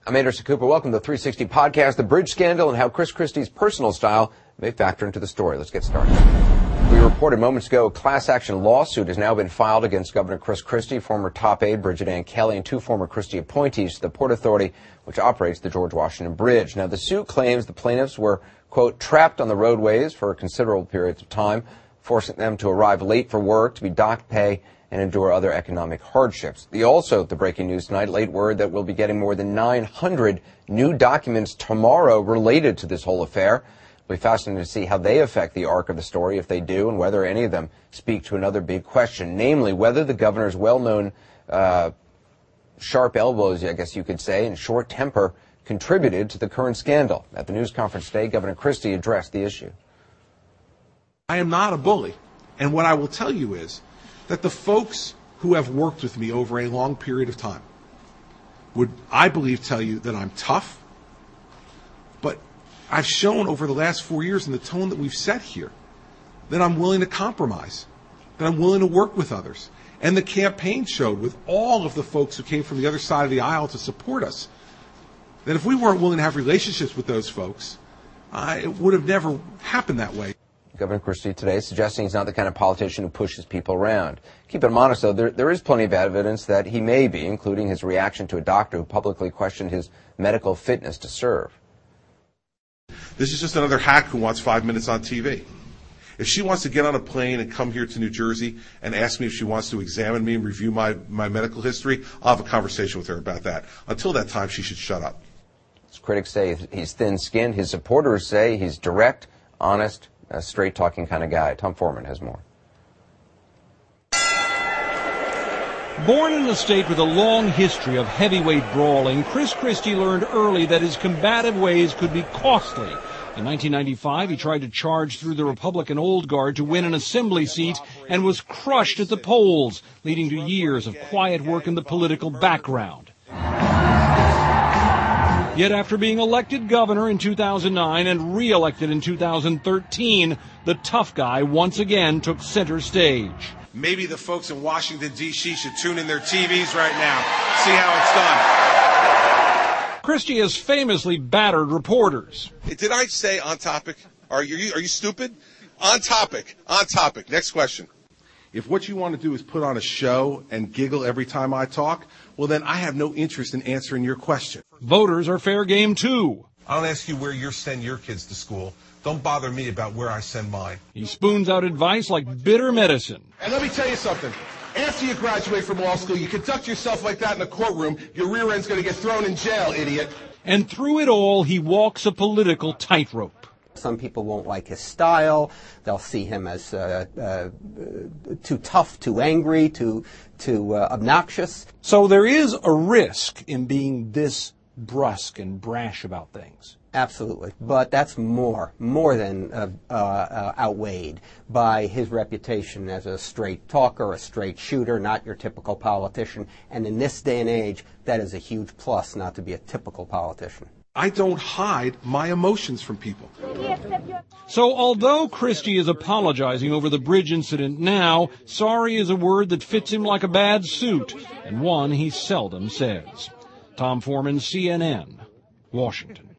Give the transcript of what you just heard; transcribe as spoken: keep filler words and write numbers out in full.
I'm Anderson Cooper. Welcome to the three sixty podcast, the Bridge Scandal, and how Chris Christie's personal style may factor into the story. Let's get started. We reported moments ago a class action lawsuit has now been filed against Governor Chris Christie, former top aide Bridget Ann Kelly, and two former Christie appointees to the Port Authority, which operates the George Washington Bridge. Now, the suit claims the plaintiffs were, quote, trapped on the roadways for considerable periods of time, forcing them to arrive late for work, to be docked pay, and endure other economic hardships. The also, the breaking news tonight, late word that we'll be getting more than nine hundred new documents tomorrow related to this whole affair. It'll be fascinating to see how they affect the arc of the story, if they do, and whether any of them speak to another big question, namely whether the governor's well-known uh, sharp elbows, I guess you could say, and short temper contributed to the current scandal. At the news conference today, Governor Christie addressed the issue. I am not a bully, and what I will tell you is that the folks who have worked with me over a long period of time would, I believe, tell you that I'm tough, but I've shown over the last four years in the tone that we've set here that I'm willing to compromise, that I'm willing to work with others. And the campaign showed with all of the folks who came from the other side of the aisle to support us that if we weren't willing to have relationships with those folks, uh, it would have never happened that way. Governor Christie today suggesting he's not the kind of politician who pushes people around. Keep him honest, though, there, there is plenty of evidence that he may be, including his reaction to a doctor who publicly questioned his medical fitness to serve. This is just another hack who wants five minutes on T V. If she wants to get on a plane and come here to New Jersey and ask me if she wants to examine me and review my, my medical history, I'll have a conversation with her about that. Until that time, she should shut up. His critics say he's thin-skinned. His supporters say he's direct, honest, a straight-talking kind of guy. Tom Foreman has more. Born in a state with a long history of heavyweight brawling, Chris Christie learned early that his combative ways could be costly. In nineteen ninety-five, he tried to charge through the Republican Old Guard to win an assembly seat and was crushed at the polls, leading to years of quiet work in the political background. Yet after being elected governor in two thousand nine and re-elected in two thousand thirteen, the tough guy once again took center stage. Maybe the folks in Washington, D C should tune in their T Vs right now, see how it's done. Christie has famously battered reporters. Did I say on topic? Are you, are you stupid? On topic, on topic. Next question. If what you want to do is put on a show and giggle every time I talk, well, then I have no interest in answering your question. Voters are fair game, too. I don't ask you where you send your kids to school. Don't bother me about where I send mine. He spoons out advice like bitter medicine. And let me tell you something. After you graduate from law school, you conduct yourself like that in a courtroom, your rear end's going to get thrown in jail, idiot. And through it all, he walks a political tightrope. Some people won't like his style. They'll see him as uh, uh, too tough, too angry, too, too uh, obnoxious. So there is a risk in being this brusque and brash about things. Absolutely. But that's more, more than uh, uh, uh, outweighed by his reputation as a straight talker, a straight shooter, not your typical politician. And in this day and age, that is a huge plus, not to be a typical politician. I don't hide my emotions from people. So although Christie is apologizing over the bridge incident now, sorry is a word that fits him like a bad suit, and one he seldom says. Tom Foreman, C N N, Washington.